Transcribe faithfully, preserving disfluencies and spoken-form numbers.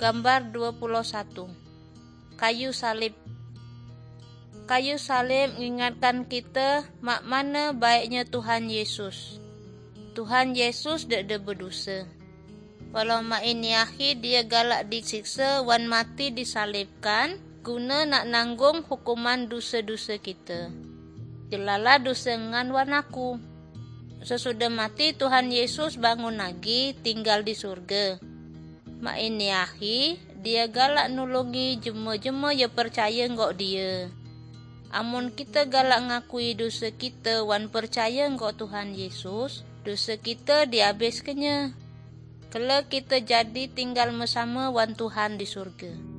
Gambar dua puluh satu. Kayu salib. Kayu salib mengingatkan kita mak mana baiknya Tuhan Yesus. Tuhan Yesus dak ada berdosa. Walau mak ini akhir dia galak disiksa wan mati disalibkan guna nak nanggung hukuman dosa-dosa kita. Jelalah dosa ngan wan aku. Sesudah mati Tuhan Yesus bangun lagi tinggal di surga. Mak ini akhir dia galak nulungi jema-jema ya percaya ngok dia. Amun kita galak ngakui dosa kita wan percaya ngok Tuhan Yesus, dosa kita dihabiskannya. Kalau kita jadi tinggal bersama wan Tuhan di surga.